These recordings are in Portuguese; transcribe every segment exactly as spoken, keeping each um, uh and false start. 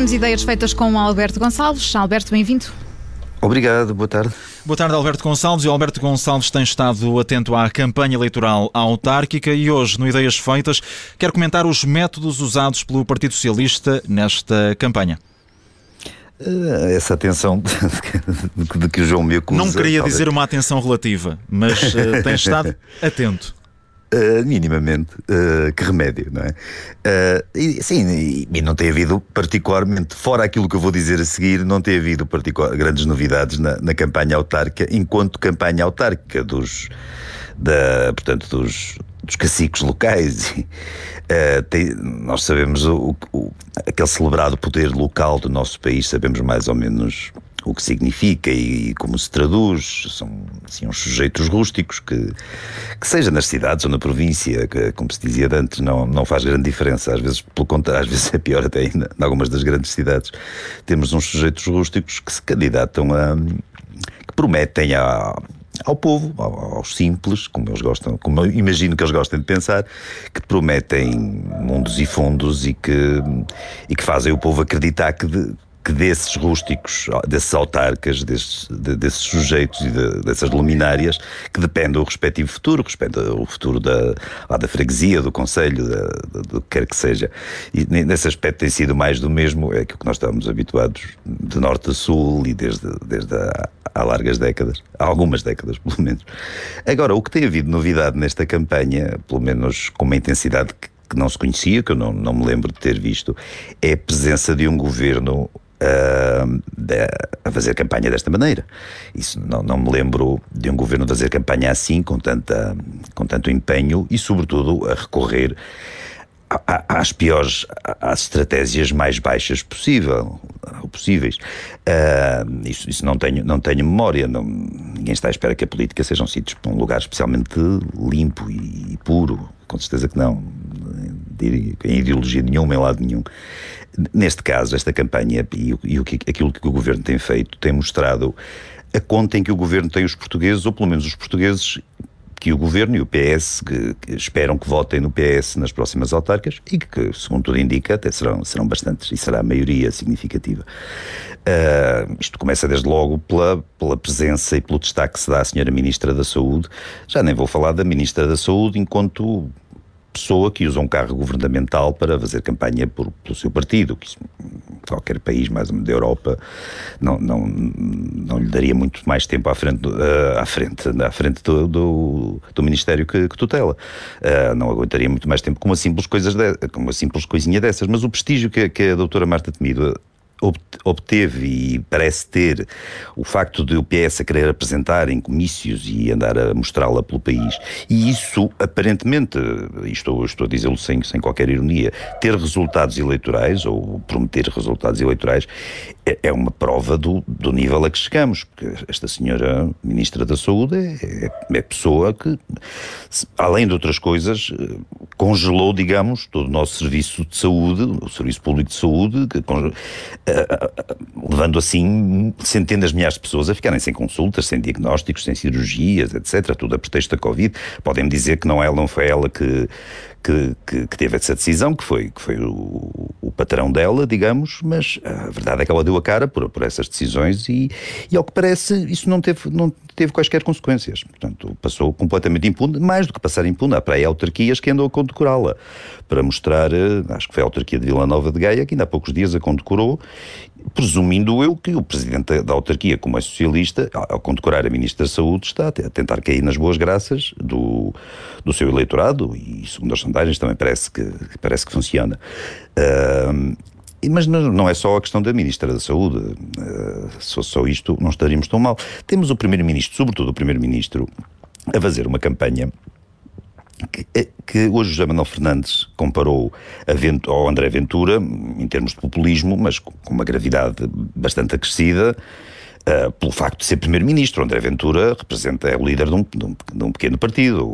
temos ideias feitas com o Alberto Gonçalves. Alberto, bem-vindo. Obrigado, boa tarde. Boa tarde, Alberto Gonçalves. E o Alberto Gonçalves tem estado atento à campanha eleitoral autárquica e hoje, no Ideias Feitas, quer comentar os métodos usados pelo Partido Socialista nesta campanha. Essa atenção de que o João me acusa... Não queria talvez dizer uma atenção relativa, mas uh, tem estado atento. Uh, minimamente, uh, que remédio, não é? Uh, e, sim, e, e não tem havido particularmente, fora aquilo que eu vou dizer a seguir, não tem havido grandes novidades na, na campanha autárquica, enquanto campanha autárquica dos, da, portanto, dos, dos caciques locais. Uh, tem, nós sabemos o, o, aquele celebrado poder local do nosso país, sabemos mais ou menos o que significa e, e como se traduz. São assim, uns sujeitos rústicos que, que seja nas cidades ou na província, que, como se dizia antes, não, não faz grande diferença. Às vezes, pelo contrário, às vezes é pior até ainda. Em algumas das grandes cidades temos uns sujeitos rústicos que se candidatam a... que prometem a... ao povo, aos simples, como eles gostam, como eu imagino que eles gostem de pensar, que prometem mundos e fundos e que, e que fazem o povo acreditar que, de, que desses rústicos, desses autarcas, desses, de, desses sujeitos e de, dessas luminárias, que depende o respectivo futuro, depende o futuro da, da freguesia, do concelho, da, da, do que quer que seja. E nesse aspecto tem sido mais do mesmo, é aquilo que nós estamos habituados de norte a sul e desde, desde a há largas décadas, há algumas décadas pelo menos. Agora, o que tem havido novidade nesta campanha, pelo menos com uma intensidade que, que não se conhecia, que eu não, não me lembro de ter visto, é a presença de um governo uh, de, a fazer campanha desta maneira. Isso, não, não me lembro de um governo fazer campanha assim, com, tanta, com tanto empenho e, sobretudo, a recorrer às piores, às estratégias mais baixas possível, possíveis. Uh, isso isso não, tenho, não tenho memória. Não, ninguém está à espera que a política sejam sítios para um lugar especialmente limpo e, e puro. Com certeza que não. Em ideologia nenhuma, em lado nenhum. Neste caso, esta campanha e, e aquilo que o governo tem feito tem mostrado a conta em que o governo tem os portugueses, ou pelo menos os portugueses que o governo e o P S que, que esperam que votem no P S nas próximas autárquicas e que, segundo tudo indica, até serão, serão bastantes e será a maioria significativa. Uh, isto começa desde logo pela, pela presença e pelo destaque que se dá à senhora Ministra da Saúde. Já nem vou falar da Ministra da Saúde enquanto pessoa que usa um carro governamental para fazer campanha por, pelo seu partido, que isso, qualquer país mais ou menos da Europa não, não, não lhe daria muito mais tempo à frente, uh, à frente, à frente do, do, do Ministério que, que tutela. Uh, não aguentaria muito mais tempo com uma simples, coisas de, com uma simples coisinha dessas. Mas o prestígio que, que a doutora Marta Temido obteve e parece ter, o facto de o P S a querer apresentar em comícios e andar a mostrá-la pelo país, e isso aparentemente, estou, estou a dizê-lo sem, sem qualquer ironia, ter resultados eleitorais ou prometer resultados eleitorais é, é uma prova do, do nível a que chegamos, porque esta senhora Ministra da Saúde é, é pessoa que, além de outras coisas, congelou, digamos, todo o nosso serviço de saúde, o Serviço Público de Saúde, que congelou, levando assim centenas de milhares de pessoas a ficarem sem consultas, sem diagnósticos, sem cirurgias, etcétera. Tudo a pretexto da Covid. Podem-me dizer que não, ela, não foi ela que, que, que, que teve essa decisão, que foi, que foi o, o patrão dela, digamos, mas a verdade é que ela deu a cara por, por essas decisões e, e, ao que parece, isso não teve, não teve quaisquer consequências. Portanto, passou completamente impune, mais do que passar impune. Há para aí autarquias que andam a condecorá-la, para mostrar, acho que foi a autarquia de Vila Nova de Gaia, que ainda há poucos dias a condecorou, presumindo eu que o presidente da autarquia, como é socialista, ao condecorar a Ministra da Saúde, está a tentar cair nas boas graças do, do seu eleitorado, e segundo as sondagens também parece que, parece que funciona. Uh, Mas não é só a questão da Ministra da Saúde, uh, se fosse só isto não estaríamos tão mal. Temos o Primeiro-Ministro, sobretudo o Primeiro-Ministro, a fazer uma campanha que, que hoje o José Manuel Fernandes comparou a, ao André Ventura, em termos de populismo, mas com uma gravidade bastante acrescida, Uh, pelo facto de ser primeiro-ministro. André Ventura representa, é o líder de um, de um, de um pequeno partido.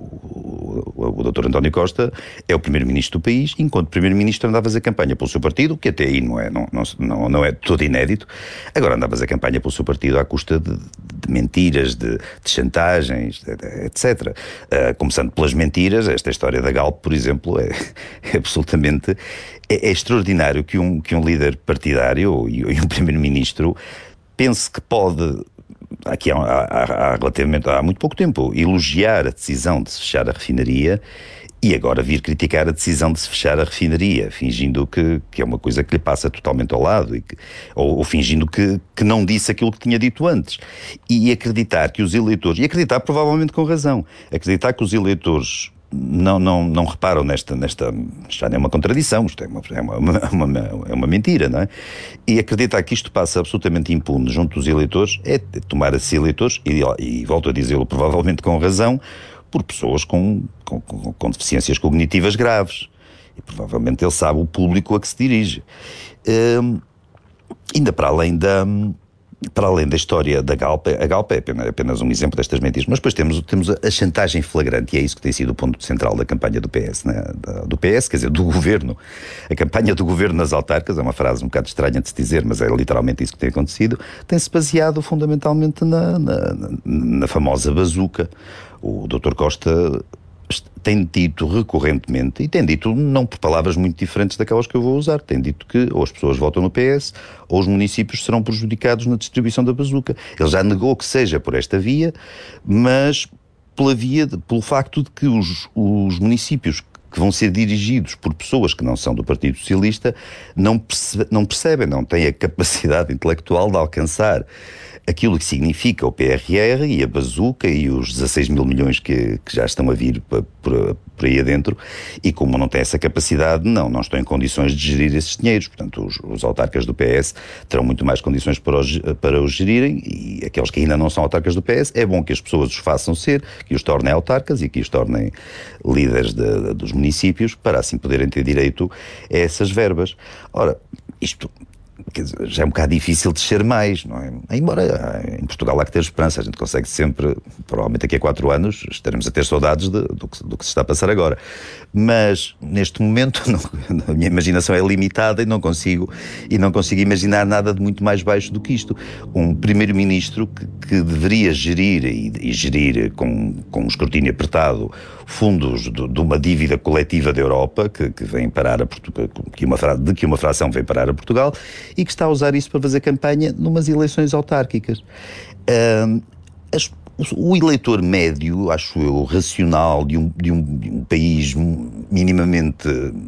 O, o, o doutor António Costa é o primeiro-ministro do país, enquanto primeiro-ministro anda a fazer campanha pelo seu partido, que até aí não é, não, não, não é todo inédito. Agora anda a fazer campanha pelo seu partido à custa de, de mentiras, de, de chantagens, de, de, etcétera. Uh, começando pelas mentiras, esta história da Galp, por exemplo, é, é absolutamente... É, é extraordinário que um, que um líder partidário e, e um primeiro-ministro pense que pode, aqui há, há, há, relativamente, há muito pouco tempo, elogiar a decisão de se fechar a refinaria e agora vir criticar a decisão de se fechar a refinaria, fingindo que, que é uma coisa que lhe passa totalmente ao lado, e que, ou, ou fingindo que, que não disse aquilo que tinha dito antes. E acreditar que os eleitores, e acreditar provavelmente com razão, acreditar que os eleitores Não, não, não reparam nesta, nesta, já não é uma contradição, isto é uma, é uma, uma, uma, é uma mentira, não é? E acreditar que isto passa absolutamente impune junto dos eleitores é tomar a si eleitores, e, e volto a dizê-lo provavelmente com razão, por pessoas com, com, com, com deficiências cognitivas graves. E provavelmente ele sabe o público a que se dirige. Hum, ainda para além da... Para além da história da Galp, a Galp é apenas, apenas um exemplo destas mentiras, mas depois temos, temos a chantagem flagrante, e é isso que tem sido o ponto central da campanha do P S, né? da, do P S, quer dizer, do governo. A campanha do governo nas autarcas, é uma frase um bocado estranha de se dizer, mas é literalmente isso que tem acontecido, tem-se baseado fundamentalmente na, na, na famosa bazuca. O doutor Costa tem dito recorrentemente, e tem dito não por palavras muito diferentes daquelas que eu vou usar, tem dito que ou as pessoas votam no P S ou os municípios serão prejudicados na distribuição da bazuca. Ele já negou que seja por esta via, mas pela via, de, pelo facto de que os, os municípios que vão ser dirigidos por pessoas que não são do Partido Socialista não, percebe, não percebem, não têm a capacidade intelectual de alcançar aquilo que significa o P R R e a bazuca e os dezasseis mil milhões que, que já estão a vir por, por, por aí adentro, e como não têm essa capacidade, não, não estão em condições de gerir esses dinheiros. Portanto, os, os autarcas do P S terão muito mais condições para os, para os gerirem, e aqueles que ainda não são autarcas do P S, é bom que as pessoas os façam ser, que os tornem autarcas e que os tornem líderes de, de, dos municípios, para assim poderem ter direito a essas verbas. Ora, isto... Quer dizer, já é um bocado difícil descer mais, não é? Embora em Portugal há que ter esperança, a gente consegue sempre, provavelmente daqui a quatro anos, estaremos a ter saudades de, do, que, do que se está a passar agora. Mas, neste momento, não, a minha imaginação é limitada e não consigo, e não consigo imaginar nada de muito mais baixo do que isto. Um primeiro-ministro que, que deveria gerir, e, e gerir com, com um escrutínio apertado, fundos de, de uma dívida coletiva da Europa, que, que vem parar a Portugal, que uma, de que uma fração vem parar a Portugal, e que está a usar isso para fazer campanha numas eleições autárquicas. Um, as, o eleitor médio, acho eu, racional, de um, de um, de um país minimamente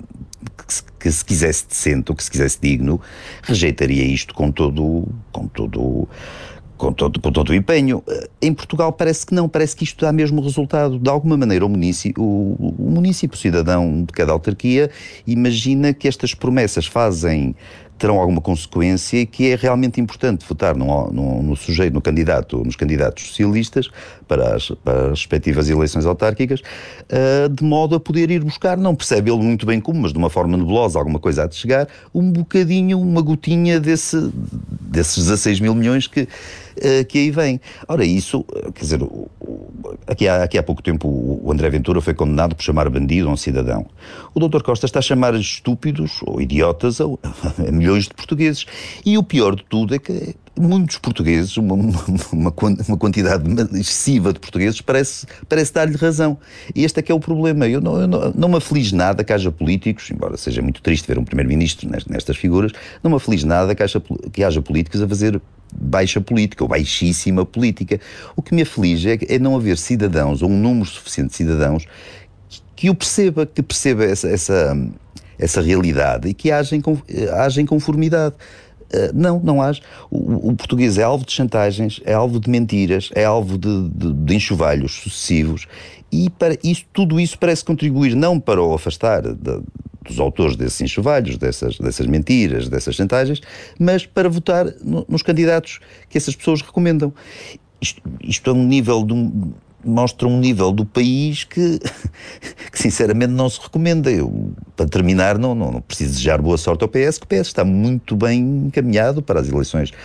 que se, que se quisesse decente ou que se quisesse digno, rejeitaria isto com todo, com todo, com todo, com todo o empenho. Em Portugal parece que não, parece que isto dá mesmo resultado. De alguma maneira o município, o, o município, o cidadão de cada autarquia, imagina que estas promessas fazem... terão alguma consequência, e que é realmente importante votar no, no, no sujeito, no candidato, nos candidatos socialistas para as, para as respectivas eleições autárquicas, uh, de modo a poder ir buscar, não percebe ele muito bem como, mas de uma forma nebulosa, alguma coisa há de chegar, um bocadinho, uma gotinha desse, desses dezasseis mil milhões que, uh, que aí vem. Ora, isso, quer dizer, o, o, aqui, há, aqui há pouco tempo o André Ventura foi condenado por chamar bandido a um cidadão. O doutor Costa está a chamar estúpidos ou idiotas a, a milhões de portugueses. E o pior de tudo é que muitos portugueses, uma, uma, uma quantidade excessiva de portugueses, parece, parece dar-lhe razão. E este é que é o problema. Eu não, eu não, não me aflige nada que haja políticos, embora seja muito triste ver um primeiro-ministro nestas figuras, não me aflige nada que haja, que haja políticos a fazer baixa política ou baixíssima política. O que me aflige é, é não haver cidadãos, ou um número suficiente de cidadãos, que, que o perceba, que perceba essa, essa, essa realidade e que haja em, haja em conformidade. Uh, não, não age. O, o português é alvo de chantagens, é alvo de mentiras, é alvo de, de, de enxovalhos sucessivos, e para isso, tudo isso parece contribuir não para o afastar de, dos autores desses enxovalhos, dessas, dessas mentiras, dessas chantagens, mas para votar no, nos candidatos que essas pessoas recomendam. Isto, isto é um nível de um... mostra um nível do país que, que sinceramente não se recomenda. Eu, para terminar, não, não, não preciso desejar boa sorte ao P S, que o P S está muito bem encaminhado para as eleições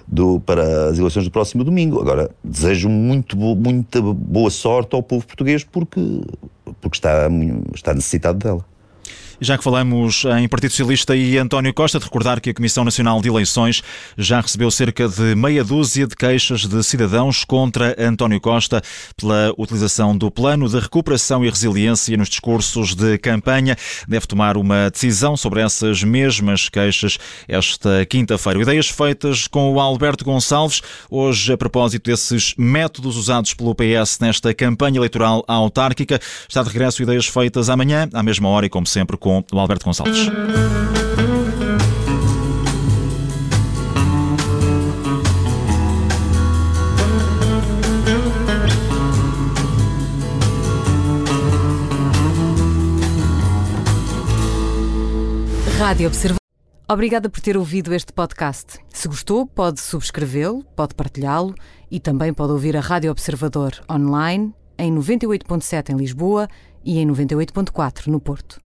do, para as eleições do próximo domingo. Agora, desejo muito, muita boa sorte ao povo português porque, porque está, está necessitado dela. Já que falamos em Partido Socialista e António Costa, de recordar que a Comissão Nacional de Eleições já recebeu cerca de meia dúzia de queixas de cidadãos contra António Costa pela utilização do Plano de Recuperação e Resiliência nos discursos de campanha. Deve tomar uma decisão sobre essas mesmas queixas esta quinta-feira. Ideias feitas com o Alberto Gonçalves, hoje a propósito desses métodos usados pelo P S nesta campanha eleitoral autárquica. Está de regresso Ideias Feitas amanhã, à mesma hora e como sempre com o Alberto Gonçalves. Rádio Observador. Obrigada por ter ouvido este podcast. Se gostou, pode subscrevê-lo, pode partilhá-lo e também pode ouvir a Rádio Observador online em noventa e oito ponto sete em Lisboa e em noventa e oito ponto quatro no Porto.